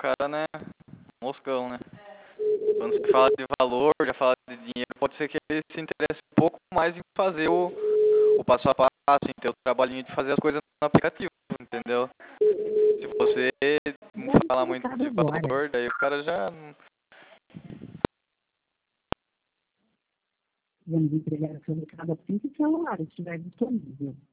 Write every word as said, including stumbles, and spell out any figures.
cara, né, moscão, né? Quando se fala de valor, já fala de dinheiro, pode ser que ele se interesse um pouco mais em fazer o, o passo a passo, em ter o trabalhinho de fazer as coisas no aplicativo, entendeu? Se você Já me falar muito colocaram de agora. valor, daí o cara já... não- Vamos entregar o seu recado assim que o celular estiver disponível.